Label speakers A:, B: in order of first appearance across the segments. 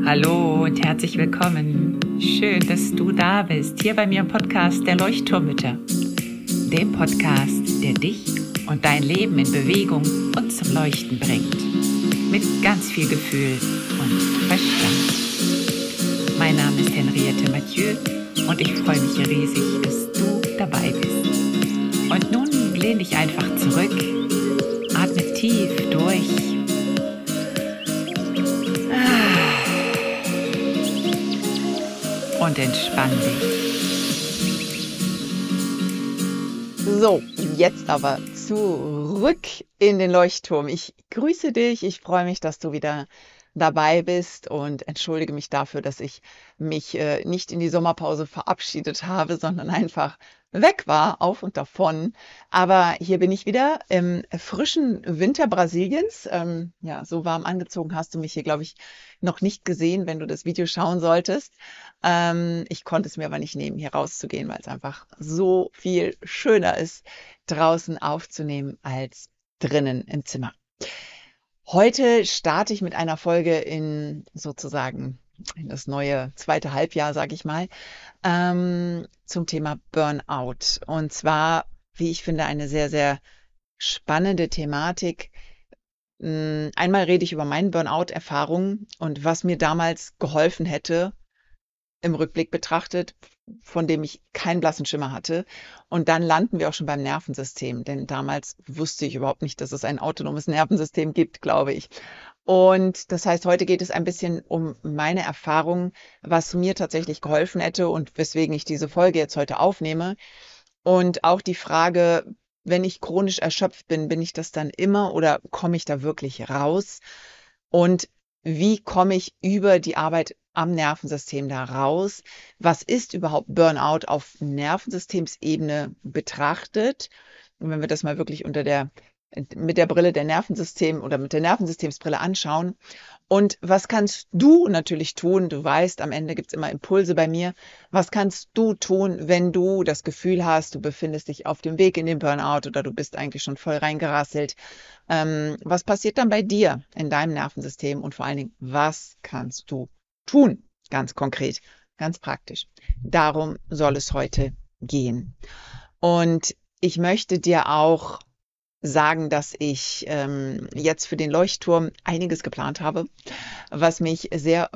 A: Hallo und herzlich willkommen. Schön, dass du da bist, hier bei mir im Podcast der Leuchtturmmütter. Dem Podcast, der dich und dein Leben in Bewegung und zum Leuchten bringt. Mit ganz viel Gefühl und Verstand. Mein Name ist Henriette Mathieu und ich freue mich riesig, dass du dabei bist. Und nun lehn dich einfach zurück, atme tief durch. Und entspann dich.
B: So, jetzt aber zurück in den Leuchtturm. Ich grüße dich, ich freue mich, dass du wieder dabei bist und entschuldige mich dafür, dass ich mich nicht in die Sommerpause verabschiedet habe, sondern einfach weg war, auf und davon. Aber hier bin ich wieder im frischen Winter Brasiliens. Ja, so warm angezogen hast du mich hier, glaube ich, noch nicht gesehen, wenn du das Video schauen solltest. Ich konnte es mir aber nicht nehmen, hier rauszugehen, weil es einfach so viel schöner ist, draußen aufzunehmen als drinnen im Zimmer. Heute starte ich mit einer Folge in sozusagen in das neue zweite Halbjahr, sage ich mal, zum Thema Burnout. Und zwar, wie ich finde, eine sehr, sehr spannende Thematik. Einmal rede ich über meine Burnout-Erfahrung und was mir damals geholfen hätte, im Rückblick betrachtet, von dem ich keinen blassen Schimmer hatte. Und dann landen wir auch schon beim Nervensystem, denn damals wusste ich überhaupt nicht, dass es ein autonomes Nervensystem gibt, glaube ich. Und das heißt, heute geht es ein bisschen um meine Erfahrung, was mir tatsächlich geholfen hätte und weswegen ich diese Folge jetzt heute aufnehme. Und auch die Frage, wenn ich chronisch erschöpft bin, bin ich das dann immer oder komme ich da wirklich raus? Und wie komme ich über die Arbeit am Nervensystem da raus? Was ist überhaupt Burnout auf Nervensystemsebene betrachtet? Und wenn wir das mal wirklich mit der Brille der Nervensystem oder mit der Nervensystemsbrille anschauen. Und was kannst du natürlich tun? Du weißt, am Ende gibt es immer Impulse bei mir. Was kannst du tun, wenn du das Gefühl hast, du befindest dich auf dem Weg in den Burnout oder du bist eigentlich schon voll reingerasselt? Was passiert dann bei dir in deinem Nervensystem? Und vor allen Dingen, was kannst du tun? Ganz konkret, ganz praktisch. Darum soll es heute gehen. Und ich möchte dir auch sagen, dass ich jetzt für den Leuchtturm einiges geplant habe, was mich sehr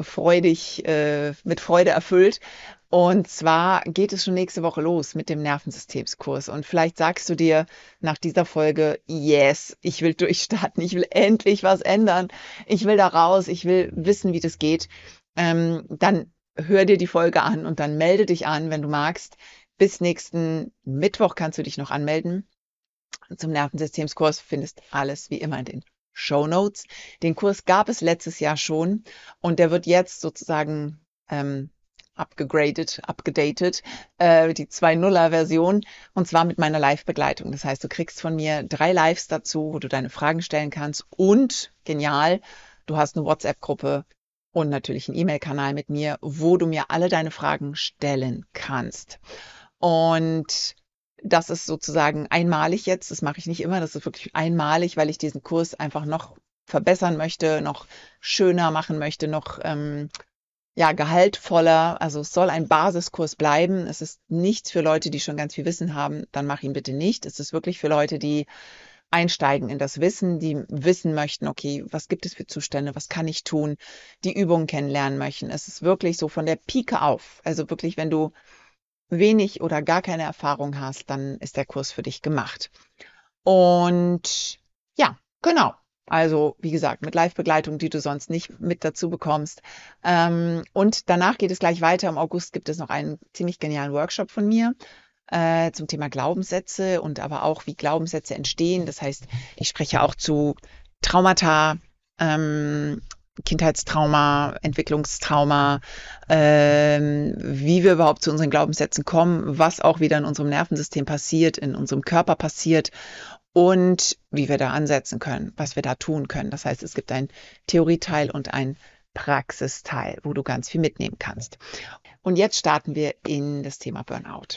B: mit Freude erfüllt. Und zwar geht es schon nächste Woche los mit dem Nervensystemskurs. Und vielleicht sagst du dir nach dieser Folge, yes, ich will durchstarten, ich will endlich was ändern, ich will da raus, ich will wissen, wie das geht. Dann hör dir die Folge an und dann melde dich an, wenn du magst. Bis nächsten Mittwoch kannst du dich noch anmelden. Zum Nervensystemskurs findest alles wie immer in den Shownotes. Den Kurs gab es letztes Jahr schon und der wird jetzt sozusagen upgedatet, die 2.0er-Version und zwar mit meiner Live-Begleitung. Das heißt, du kriegst von mir 3 Lives dazu, wo du deine Fragen stellen kannst und, genial, du hast eine WhatsApp-Gruppe und natürlich einen E-Mail-Kanal mit mir, wo du mir alle deine Fragen stellen kannst. Und das ist sozusagen einmalig jetzt. Das mache ich nicht immer. Das ist wirklich einmalig, weil ich diesen Kurs einfach noch verbessern möchte, noch schöner machen möchte, noch gehaltvoller. Also es soll ein Basiskurs bleiben. Es ist nichts für Leute, die schon ganz viel Wissen haben. Dann mach ihn bitte nicht. Es ist wirklich für Leute, die einsteigen in das Wissen, die wissen möchten, okay, was gibt es für Zustände, was kann ich tun, die Übungen kennenlernen möchten. Es ist wirklich so von der Pike auf. Also wirklich, wenn du wenig oder gar keine Erfahrung hast, dann ist der Kurs für dich gemacht. Und ja, genau. Also wie gesagt, mit Live-Begleitung, die du sonst nicht mit dazu bekommst. Und danach geht es gleich weiter. Im August gibt es noch einen ziemlich genialen Workshop von mir zum Thema Glaubenssätze und aber auch, wie Glaubenssätze entstehen. Das heißt, ich spreche auch zu Traumata, Kindheitstrauma, Entwicklungstrauma, wie wir überhaupt zu unseren Glaubenssätzen kommen, was auch wieder in unserem Nervensystem passiert, in unserem Körper passiert und wie wir da ansetzen können, was wir da tun können. Das heißt, es gibt einen Theorieteil und einen Praxisteil, wo du ganz viel mitnehmen kannst. Und jetzt starten wir in das Thema Burnout.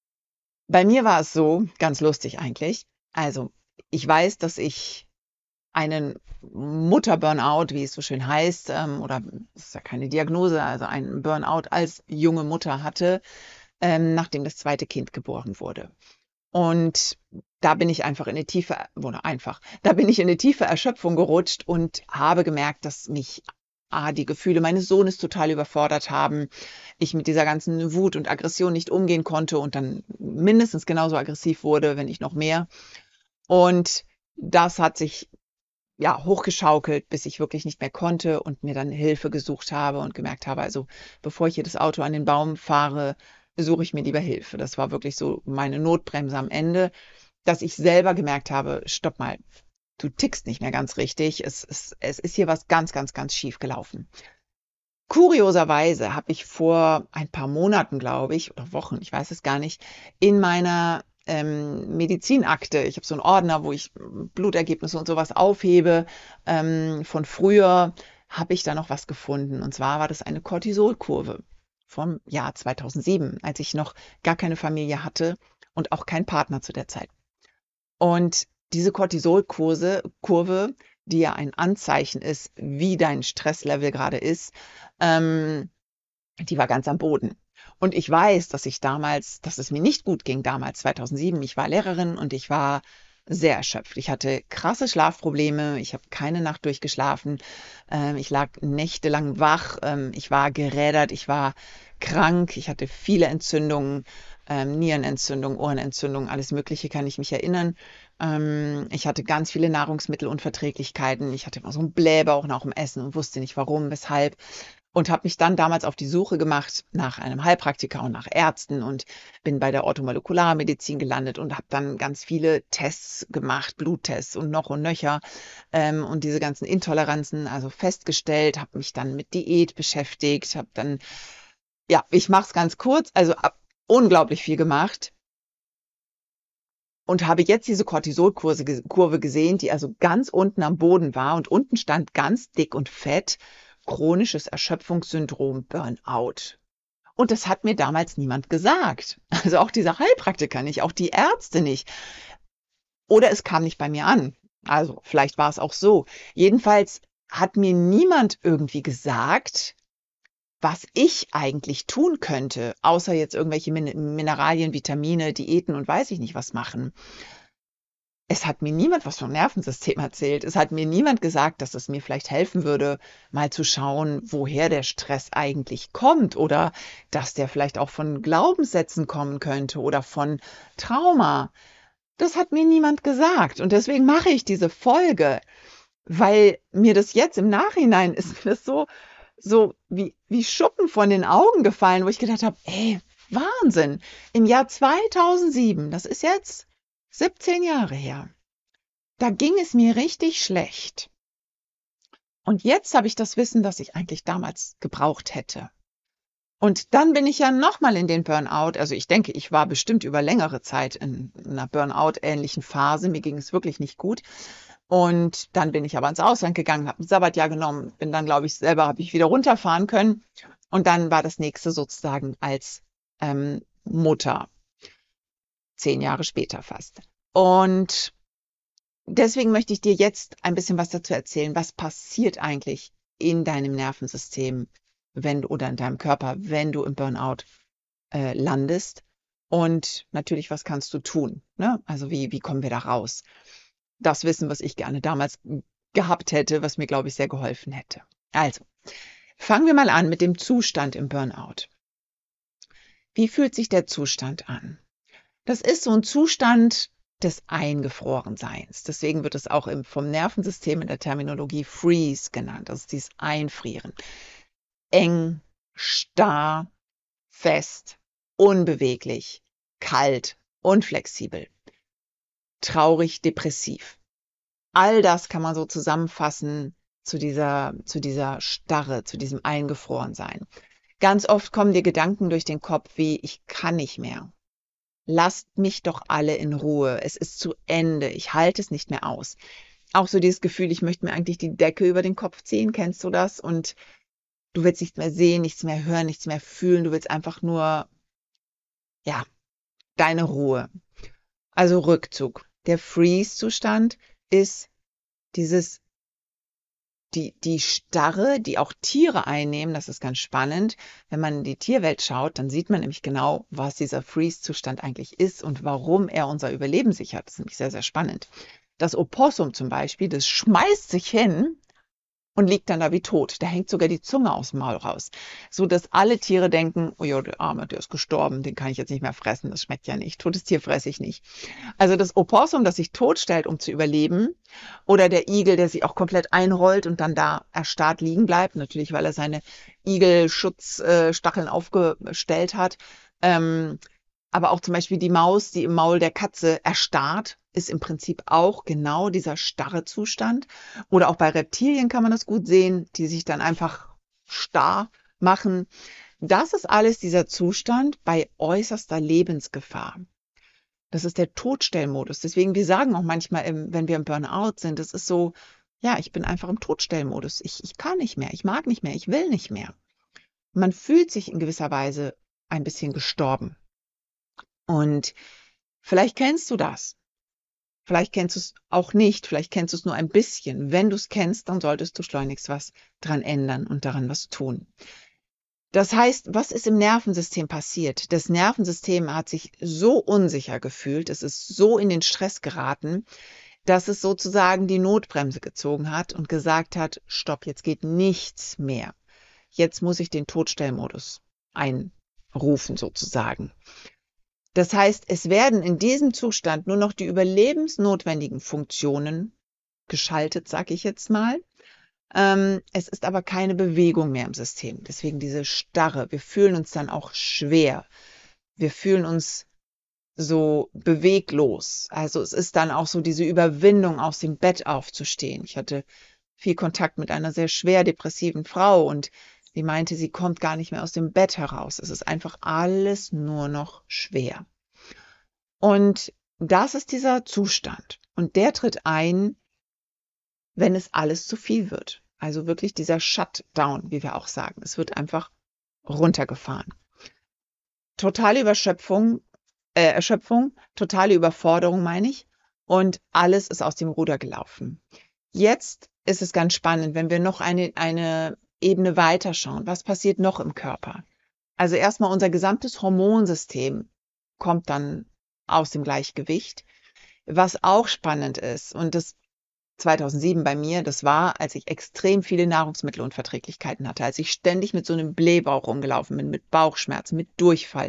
B: Bei mir war es so, ganz lustig eigentlich. Also, ich weiß, dass ich einen Mutter-Burnout, wie es so schön heißt, oder das ist ja keine Diagnose, also einen Burnout als junge Mutter hatte, nachdem das zweite Kind geboren wurde. Und da bin ich einfach in eine tiefe, oder einfach, da bin ich in eine tiefe Erschöpfung gerutscht und habe gemerkt, dass mich die Gefühle meines Sohnes total überfordert haben. Ich mit dieser ganzen Wut und Aggression nicht umgehen konnte und dann mindestens genauso aggressiv wurde, wenn nicht noch mehr. Und das hat sich ja hochgeschaukelt, bis ich wirklich nicht mehr konnte und mir dann Hilfe gesucht habe und gemerkt habe, also bevor ich hier das Auto an den Baum fahre, suche ich mir lieber Hilfe. Das war wirklich so meine Notbremse am Ende, dass ich selber gemerkt habe, stopp mal, du tickst nicht mehr ganz richtig. Es ist hier was ganz, ganz, ganz schief gelaufen. Kurioserweise habe ich vor ein paar Monaten, glaube ich, oder Wochen, ich weiß es gar nicht, in meiner Medizinakte, ich habe so einen Ordner, wo ich Blutergebnisse und sowas aufhebe, von früher habe ich da noch was gefunden. Und zwar war das eine Cortisolkurve vom Jahr 2007, als ich noch gar keine Familie hatte und auch keinen Partner zu der Zeit. Und diese Cortisolkurve, die ja ein Anzeichen ist, wie dein Stresslevel gerade ist, die war ganz am Boden. Und ich weiß, dass es mir nicht gut ging damals, 2007. Ich war Lehrerin und ich war sehr erschöpft. Ich hatte krasse Schlafprobleme. Ich habe keine Nacht durchgeschlafen. Ich lag nächtelang wach. Ich war gerädert. Ich war krank. Ich hatte viele Entzündungen, Nierenentzündung, Ohrenentzündung, alles Mögliche kann ich mich erinnern. Ich hatte ganz viele Nahrungsmittelunverträglichkeiten. Ich hatte immer so einen Blähbauch nach dem Essen und wusste nicht warum, weshalb. Und habe mich dann damals auf die Suche gemacht nach einem Heilpraktiker und nach Ärzten und bin bei der Orthomolekularmedizin gelandet und habe dann ganz viele Tests gemacht, Bluttests und noch und nöcher, und diese ganzen Intoleranzen also festgestellt, habe mich dann mit Diät beschäftigt, habe dann, ja, ich mache es ganz kurz, also unglaublich viel gemacht und habe jetzt diese Cortisolkurve gesehen, die also ganz unten am Boden war und unten stand ganz dick und fett chronisches Erschöpfungssyndrom Burnout. Und das hat mir damals niemand gesagt. Also auch dieser Heilpraktiker nicht, auch die Ärzte nicht. Oder es kam nicht bei mir an. Also vielleicht war es auch so. Jedenfalls hat mir niemand irgendwie gesagt, was ich eigentlich tun könnte, außer jetzt irgendwelche Mineralien, Vitamine, Diäten und weiß ich nicht was machen. Es hat mir niemand was vom Nervensystem erzählt. Es hat mir niemand gesagt, dass es mir vielleicht helfen würde, mal zu schauen, woher der Stress eigentlich kommt oder dass der vielleicht auch von Glaubenssätzen kommen könnte oder von Trauma. Das hat mir niemand gesagt. Und deswegen mache ich diese Folge, weil mir das jetzt im Nachhinein ist mir das so wie Schuppen von den Augen gefallen, wo ich gedacht habe, ey, Wahnsinn. Im Jahr 2007, das ist jetzt 17 Jahre her, da ging es mir richtig schlecht. Und jetzt habe ich das Wissen, das ich eigentlich damals gebraucht hätte. Und dann bin ich ja nochmal in den Burnout. Also ich denke, ich war bestimmt über längere Zeit in einer Burnout-ähnlichen Phase. Mir ging es wirklich nicht gut. Und dann bin ich aber ins Ausland gegangen, habe ein Sabbatjahr genommen, bin dann, glaube ich, habe ich wieder runterfahren können. Und dann war das nächste sozusagen als Mutter. 10 Jahre später fast. Und deswegen möchte ich dir jetzt ein bisschen was dazu erzählen. Was passiert eigentlich in deinem Nervensystem, oder in deinem Körper, wenn du im Burnout landest? Und natürlich, was kannst du tun? Ne? Also wie kommen wir da raus? Das Wissen, was ich gerne damals gehabt hätte, was mir, glaube ich, sehr geholfen hätte. Also, fangen wir mal an mit dem Zustand im Burnout. Wie fühlt sich der Zustand an? Das ist so ein Zustand des Eingefrorenseins. Deswegen wird es auch vom Nervensystem in der Terminologie Freeze genannt. Das ist dieses Einfrieren. Eng, starr, fest, unbeweglich, kalt, unflexibel, traurig, depressiv. All das kann man so zusammenfassen zu dieser Starre, zu diesem Eingefrorensein. Ganz oft kommen dir Gedanken durch den Kopf wie, ich kann nicht mehr. Lasst mich doch alle in Ruhe. Es ist zu Ende. Ich halte es nicht mehr aus. Auch so dieses Gefühl, ich möchte mir eigentlich die Decke über den Kopf ziehen. Kennst du das? Und du willst nichts mehr sehen, nichts mehr hören, nichts mehr fühlen. Du willst einfach nur, ja, deine Ruhe. Also Rückzug. Der Freeze-Zustand ist dieses die Starre, die auch Tiere einnehmen, das ist ganz spannend. Wenn man in die Tierwelt schaut, dann sieht man nämlich genau, was dieser Freeze-Zustand eigentlich ist und warum er unser Überleben sichert. Das ist nämlich sehr, sehr spannend. Das Opossum zum Beispiel, das schmeißt sich hin und liegt dann da wie tot. Da hängt sogar die Zunge aus dem Maul raus, so dass alle Tiere denken, oh ja, der Arme, der ist gestorben, den kann ich jetzt nicht mehr fressen, das schmeckt ja nicht, totes Tier fresse ich nicht. Also das Opossum, das sich totstellt, um zu überleben, oder der Igel, der sich auch komplett einrollt und dann da erstarrt liegen bleibt, natürlich, weil er seine Igelschutzstacheln aufgestellt hat, aber auch zum Beispiel die Maus, die im Maul der Katze erstarrt, ist im Prinzip auch genau dieser starre Zustand. Oder auch bei Reptilien kann man das gut sehen, die sich dann einfach starr machen. Das ist alles dieser Zustand bei äußerster Lebensgefahr. Das ist der Todstellmodus. Deswegen, wir sagen auch manchmal, wenn wir im Burnout sind, das ist so, ja, ich bin einfach im Todstellmodus. Ich kann nicht mehr, ich mag nicht mehr, ich will nicht mehr. Man fühlt sich in gewisser Weise ein bisschen gestorben. Und vielleicht kennst du das. Vielleicht kennst du es auch nicht, vielleicht kennst du es nur ein bisschen. Wenn du es kennst, dann solltest du schleunigst was dran ändern und daran was tun. Das heißt, was ist im Nervensystem passiert? Das Nervensystem hat sich so unsicher gefühlt, es ist so in den Stress geraten, dass es sozusagen die Notbremse gezogen hat und gesagt hat, stopp, jetzt geht nichts mehr. Jetzt muss ich den Todstellmodus einrufen sozusagen. Das heißt, es werden in diesem Zustand nur noch die überlebensnotwendigen Funktionen geschaltet, sage ich jetzt mal. Es ist aber keine Bewegung mehr im System. Deswegen diese Starre. Wir fühlen uns dann auch schwer. Wir fühlen uns so beweglos. Also es ist dann auch so diese Überwindung, aus dem Bett aufzustehen. Ich hatte viel Kontakt mit einer sehr schwer depressiven Frau und die meinte, sie kommt gar nicht mehr aus dem Bett heraus. Es ist einfach alles nur noch schwer. Und das ist dieser Zustand. Und der tritt ein, wenn es alles zu viel wird. Also wirklich dieser Shutdown, wie wir auch sagen. Es wird einfach runtergefahren. Totale Erschöpfung, totale Überforderung meine ich. Und alles ist aus dem Ruder gelaufen. Jetzt ist es ganz spannend, wenn wir noch eine Ebene weiterschauen. Was passiert noch im Körper? Also erstmal unser gesamtes Hormonsystem kommt dann aus dem Gleichgewicht. Was auch spannend ist, und das 2007 bei mir, das war, als ich extrem viele Nahrungsmittelunverträglichkeiten hatte, als ich ständig mit so einem Blähbauch rumgelaufen bin, mit Bauchschmerzen, mit Durchfall.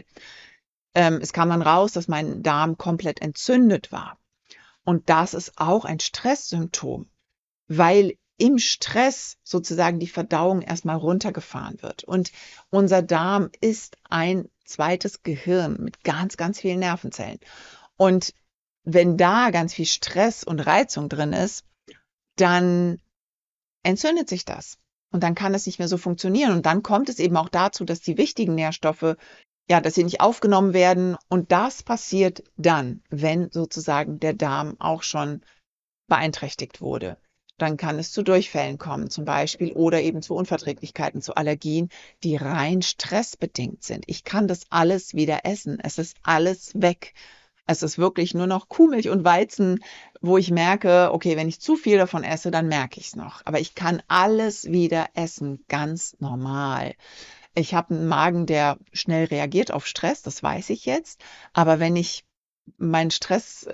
B: Es kam dann raus, dass mein Darm komplett entzündet war. Und das ist auch ein Stresssymptom, weil im Stress sozusagen die Verdauung erstmal runtergefahren wird. Und unser Darm ist ein zweites Gehirn mit ganz, ganz vielen Nervenzellen. Und wenn da ganz viel Stress und Reizung drin ist, dann entzündet sich das. Und dann kann es nicht mehr so funktionieren. Und dann kommt es eben auch dazu, dass die wichtigen Nährstoffe, ja, dass sie nicht aufgenommen werden. Und das passiert dann, wenn sozusagen der Darm auch schon beeinträchtigt wurde. Dann kann es zu Durchfällen kommen zum Beispiel oder eben zu Unverträglichkeiten, zu Allergien, die rein stressbedingt sind. Ich kann das alles wieder essen. Es ist alles weg. Es ist wirklich nur noch Kuhmilch und Weizen, wo ich merke, okay, wenn ich zu viel davon esse, dann merke ich es noch. Aber ich kann alles wieder essen, ganz normal. Ich habe einen Magen, der schnell reagiert auf Stress, das weiß ich jetzt. Aber wenn ich meinen Stress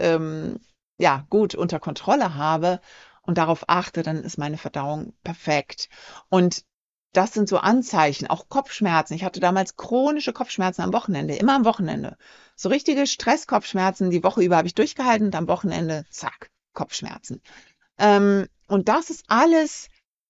B: ja gut unter Kontrolle habe und darauf achte, dann ist meine Verdauung perfekt. Und das sind so Anzeichen, auch Kopfschmerzen. Ich hatte damals chronische Kopfschmerzen am Wochenende, immer am Wochenende. So richtige Stresskopfschmerzen. Die Woche über habe ich durchgehalten und am Wochenende, zack, Kopfschmerzen. Und das ist alles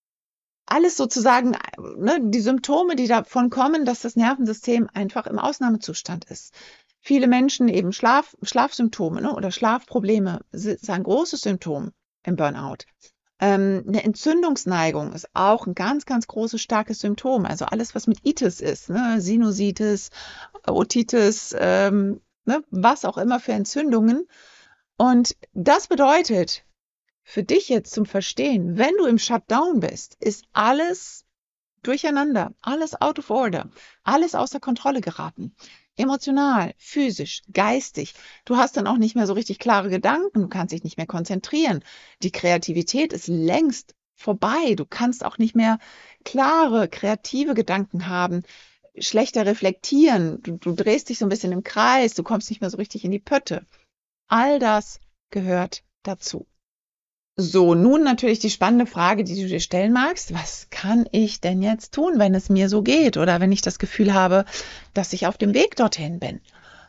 B: sozusagen, ne, die Symptome, die davon kommen, dass das Nervensystem einfach im Ausnahmezustand ist. Viele Menschen eben Schlafsymptome, ne, oder Schlafprobleme sind ein großes Symptom im Burnout. Eine Entzündungsneigung ist auch ein ganz, ganz großes, starkes Symptom. Also alles, was mit Itis ist, ne? Sinusitis, Otitis, ne? Was auch immer für Entzündungen. Und das bedeutet für dich jetzt zum Verstehen, wenn du im Shutdown bist, ist alles durcheinander, alles out of order, alles außer Kontrolle geraten. Emotional, physisch, geistig. Du hast dann auch nicht mehr so richtig klare Gedanken, du kannst dich nicht mehr konzentrieren. Die Kreativität ist längst vorbei. Du kannst auch nicht mehr klare, kreative Gedanken haben, schlechter reflektieren. Du drehst dich so ein bisschen im Kreis, du kommst nicht mehr so richtig in die Pötte. All das gehört dazu. So, nun natürlich die spannende Frage, die du dir stellen magst. Was kann ich denn jetzt tun, wenn es mir so geht oder wenn ich das Gefühl habe, dass ich auf dem Weg dorthin bin?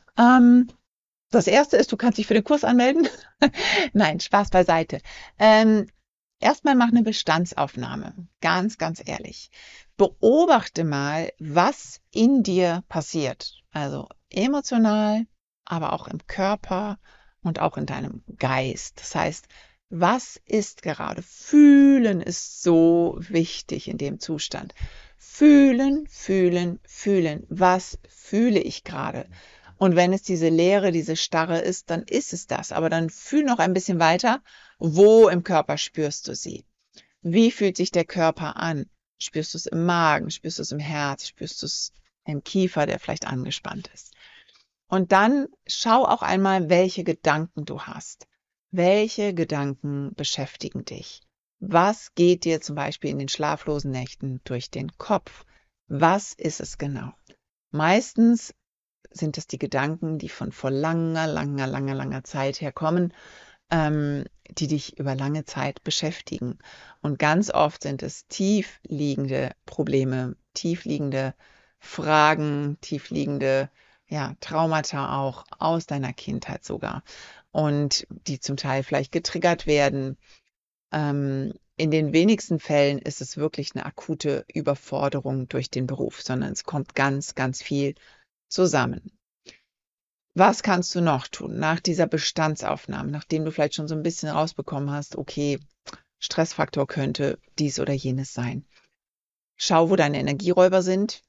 B: Das erste ist, du kannst dich für den Kurs anmelden. Nein, Spaß beiseite. Erstmal mach eine Bestandsaufnahme. Ganz, ganz ehrlich. Beobachte mal, was in dir passiert. Also emotional, aber auch im Körper und auch in deinem Geist. Das heißt, was ist gerade? Fühlen ist so wichtig in dem Zustand. Fühlen, fühlen, fühlen. Was fühle ich gerade? Und wenn es diese Leere, diese Starre ist, dann ist es das. Aber dann fühl noch ein bisschen weiter. Wo im Körper spürst du sie? Wie fühlt sich der Körper an? Spürst du es im Magen? Spürst du es im Herz? Spürst du es im Kiefer, der vielleicht angespannt ist? Und dann schau auch einmal, welche Gedanken du hast. Welche Gedanken beschäftigen dich? Was geht dir zum Beispiel in den schlaflosen Nächten durch den Kopf? Was ist es genau? Meistens sind es die Gedanken, die von vor langer Zeit herkommen, die dich über lange Zeit beschäftigen. Und ganz oft sind es tief liegende Probleme, tief liegende Fragen, tief liegende Traumata auch aus deiner Kindheit sogar. Und die zum Teil vielleicht getriggert werden. In den wenigsten Fällen ist es wirklich eine akute Überforderung durch den Beruf, sondern es kommt ganz, ganz viel zusammen. Was kannst du noch tun nach dieser Bestandsaufnahme, nachdem du vielleicht schon so ein bisschen rausbekommen hast, okay, Stressfaktor könnte dies oder jenes sein? Schau, wo deine Energieräuber sind.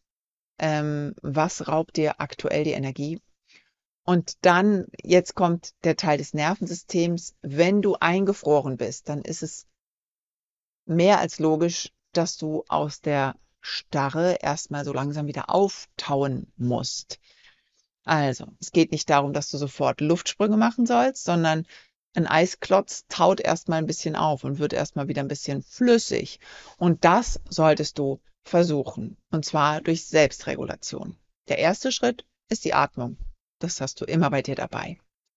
B: Was raubt dir aktuell die Energie? Und dann, jetzt kommt der Teil des Nervensystems. Wenn du eingefroren bist, dann ist es mehr als logisch, dass du aus der Starre erstmal so langsam wieder auftauen musst. Also, es geht nicht darum, dass du sofort Luftsprünge machen sollst, sondern ein Eisklotz taut erstmal ein bisschen auf und wird erstmal wieder ein bisschen flüssig. Und das solltest du versuchen. Und zwar durch Selbstregulation. Der erste Schritt ist die Atmung. Das hast du immer bei dir dabei.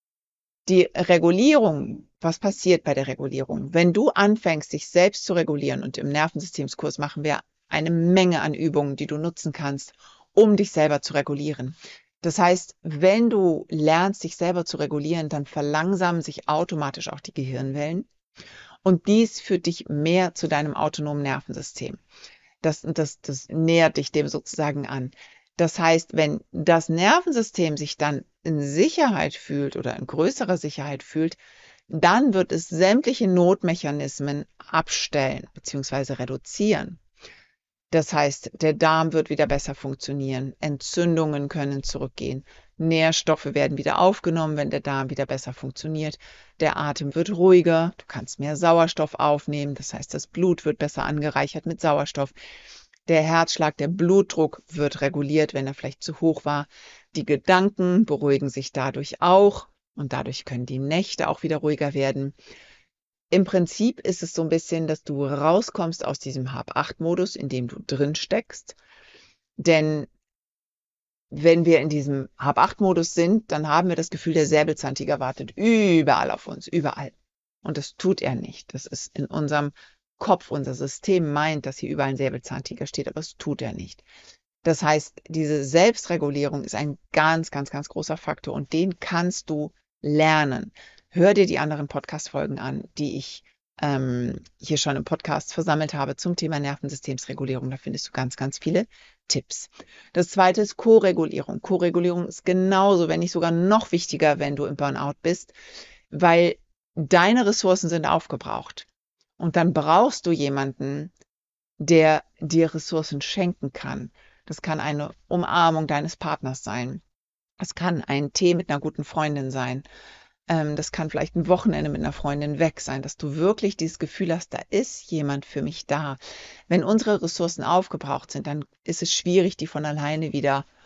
B: Die Regulierung, was passiert bei der Regulierung? Wenn du anfängst, dich selbst zu regulieren, und im Nervensystemskurs machen wir eine Menge an Übungen, die du nutzen kannst, um dich selber zu regulieren. Das heißt, wenn du lernst, dich selber zu regulieren, dann verlangsamen sich automatisch auch die Gehirnwellen. Und dies führt dich mehr zu deinem autonomen Nervensystem. Das nähert dich dem sozusagen an. Das heißt, wenn das Nervensystem sich dann in Sicherheit fühlt oder in größerer Sicherheit fühlt, dann wird es sämtliche Notmechanismen abstellen bzw. reduzieren. Das heißt, der Darm wird wieder besser funktionieren, Entzündungen können zurückgehen, Nährstoffe werden wieder aufgenommen, wenn der Darm wieder besser funktioniert, der Atem wird ruhiger, du kannst mehr Sauerstoff aufnehmen, das heißt, das Blut wird besser angereichert mit Sauerstoff, der Herzschlag, der Blutdruck wird reguliert, wenn er vielleicht zu hoch war, die Gedanken beruhigen sich dadurch auch und dadurch können die Nächte auch wieder ruhiger werden. Im Prinzip ist es so ein bisschen, dass du rauskommst aus diesem Hab-8-Modus, in dem du drin steckst. Denn wenn wir in diesem Hab-8-Modus sind, dann haben wir das Gefühl, der Säbelzahntiger wartet überall auf uns, überall. Und das tut er nicht. Das ist in unserem Kopf, unser System meint, dass hier überall ein Säbelzahntiger steht, aber das tut er nicht. Das heißt, diese Selbstregulierung ist ein ganz, ganz, ganz großer Faktor und den kannst du lernen. Hör dir die anderen Podcast-Folgen an, die ich hier schon im Podcast versammelt habe zum Thema Nervensystemsregulierung. Da findest du ganz, ganz viele Tipps. Das zweite ist Koregulierung. Koregulierung ist genauso, wenn nicht sogar noch wichtiger, wenn du im Burnout bist, weil deine Ressourcen sind aufgebraucht. Und dann brauchst du jemanden, der dir Ressourcen schenken kann. Das kann eine Umarmung deines Partners sein. Es kann ein Tee mit einer guten Freundin sein. Das kann vielleicht ein Wochenende mit einer Freundin weg sein, dass du wirklich dieses Gefühl hast, da ist jemand für mich da. Wenn unsere Ressourcen aufgebraucht sind, dann ist es schwierig, die von alleine wieder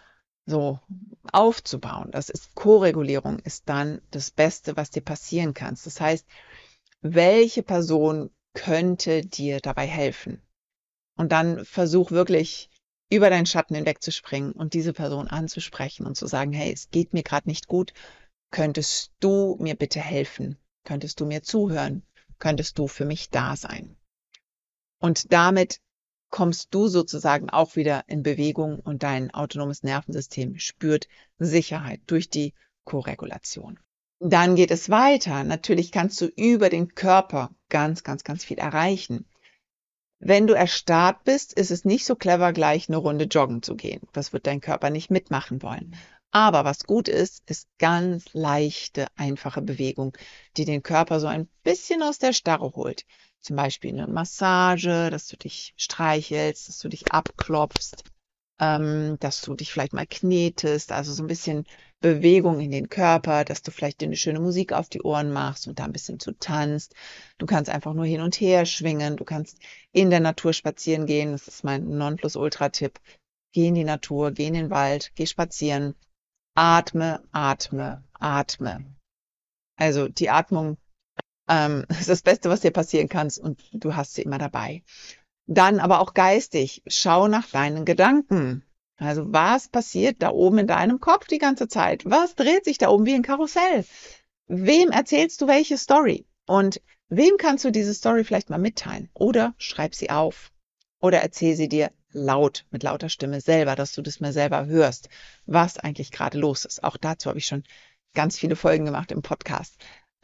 B: so aufzubauen. Das ist Koregulierung, ist dann das Beste, was dir passieren kann. Das heißt, welche Person könnte dir dabei helfen? Und dann versuch wirklich über deinen Schatten hinwegzuspringen und diese Person anzusprechen und zu sagen, hey, es geht mir gerade nicht gut. Könntest du mir bitte helfen? Könntest du mir zuhören? Könntest du für mich da sein? Und damit kommst du sozusagen auch wieder in Bewegung und dein autonomes Nervensystem spürt Sicherheit durch die Koregulation. Dann geht es weiter. Natürlich kannst du über den Körper ganz, ganz, ganz viel erreichen. Wenn du erstarrt bist, ist es nicht so clever, gleich eine Runde joggen zu gehen. Das wird dein Körper nicht mitmachen wollen. Aber was gut ist, ist ganz leichte, einfache Bewegung, die den Körper so ein bisschen aus der Starre holt. Zum Beispiel eine Massage, dass du dich streichelst, dass du dich abklopfst, dass du dich vielleicht mal knetest, also so ein bisschen Bewegung in den Körper, dass du vielleicht dir eine schöne Musik auf die Ohren machst und da ein bisschen zu tanzt. Du kannst einfach nur hin und her schwingen, du kannst in der Natur spazieren gehen, das ist mein Nonplusultra-Tipp. Geh in die Natur, geh in den Wald, geh spazieren, atme, atme, atme. Also die Atmung ist das Beste, was dir passieren kann und du hast sie immer dabei. Dann aber auch geistig, schau nach deinen Gedanken. Also was passiert da oben in deinem Kopf die ganze Zeit? Was dreht sich da oben wie ein Karussell? Wem erzählst du welche Story? Und wem kannst du diese Story vielleicht mal mitteilen? Oder schreib sie auf. Oder erzähl sie dir laut, mit lauter Stimme selber, dass du das mal selber hörst, was eigentlich gerade los ist. Auch dazu habe ich schon ganz viele Folgen gemacht im Podcast.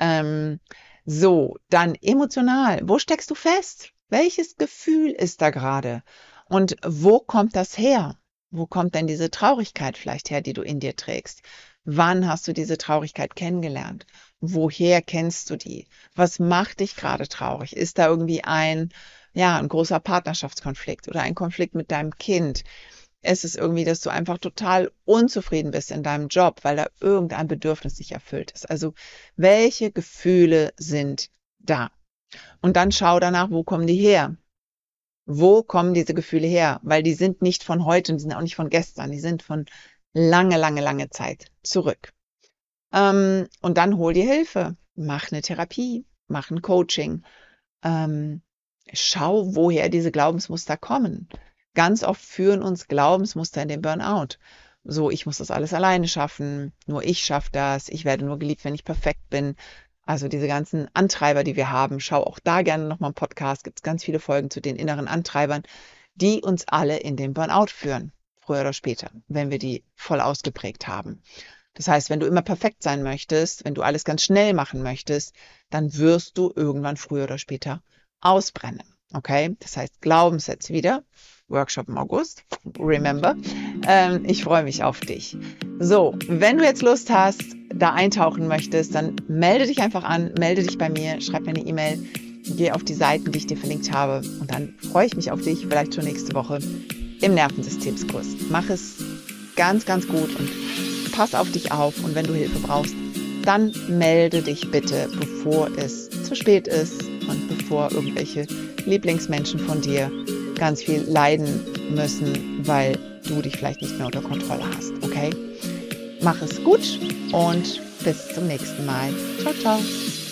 B: So, dann emotional. Wo steckst du fest? Welches Gefühl ist da gerade? Und wo kommt das her? Wo kommt denn diese Traurigkeit vielleicht her, die du in dir trägst? Wann hast du diese Traurigkeit kennengelernt? Woher kennst du die? Was macht dich gerade traurig? Ist da irgendwie ein großer Partnerschaftskonflikt oder ein Konflikt mit deinem Kind? Ist es irgendwie, dass du einfach total unzufrieden bist in deinem Job, weil da irgendein Bedürfnis nicht erfüllt ist? Also, welche Gefühle sind da? Und dann schau danach, wo kommen die her? Wo kommen diese Gefühle her? Weil die sind nicht von heute und die sind auch nicht von gestern. Die sind von lange Zeit zurück. Und dann hol dir Hilfe. Mach eine Therapie, mach ein Coaching. Schau, woher diese Glaubensmuster kommen. Ganz oft führen uns Glaubensmuster in den Burnout. So, ich muss das alles alleine schaffen, nur ich schaffe das, ich werde nur geliebt, wenn ich perfekt bin. Also diese ganzen Antreiber, die wir haben, schau auch da gerne nochmal im Podcast, gibt es ganz viele Folgen zu den inneren Antreibern, die uns alle in den Burnout führen, früher oder später, wenn wir die voll ausgeprägt haben. Das heißt, wenn du immer perfekt sein möchtest, wenn du alles ganz schnell machen möchtest, dann wirst du irgendwann früher oder später ausbrennen. Okay? Das heißt, Glaubenssätze wieder. Workshop im August. Remember. Ich freue mich auf dich. So, wenn du jetzt Lust hast, da eintauchen möchtest, dann melde dich einfach an, melde dich bei mir, schreib mir eine E-Mail, geh auf die Seiten, die ich dir verlinkt habe und dann freue ich mich auf dich, vielleicht schon nächste Woche im Nervensystemskurs. Mach es ganz, ganz gut und pass auf dich auf und wenn du Hilfe brauchst, dann melde dich bitte, bevor es zu spät ist und bevor irgendwelche Lieblingsmenschen von dir ganz viel leiden müssen, weil du dich vielleicht nicht mehr unter Kontrolle hast, okay? Mach es gut und bis zum nächsten Mal. Ciao, ciao.